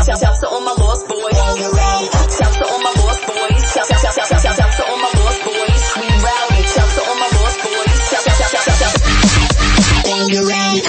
Shouts to all my lost boys. Shouts to all my lost boys. Shouts to all my lost boys. We rowdy. Shouts to all my lost boys. When you're ready.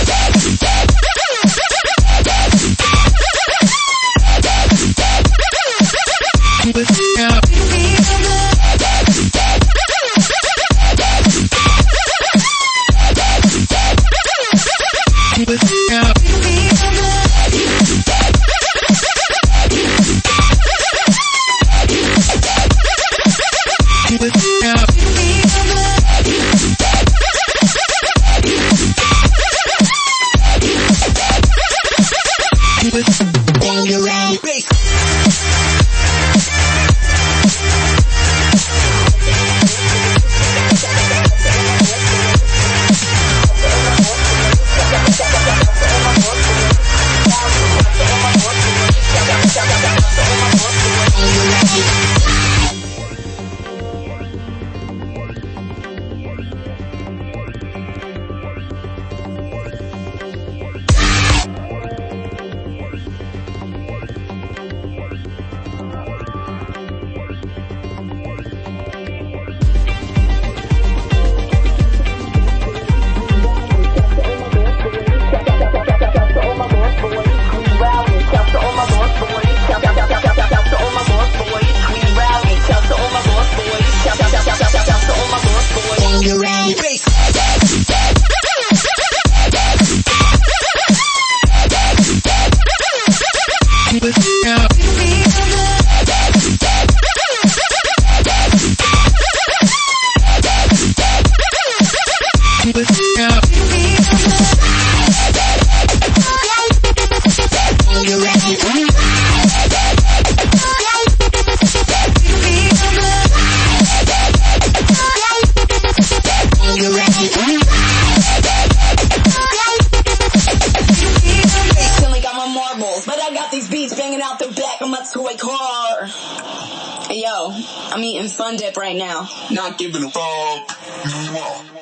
But I got these beats banging out the back of my toy car. Hey yo, I'm eating Fun Dip right now. Not giving a fuck.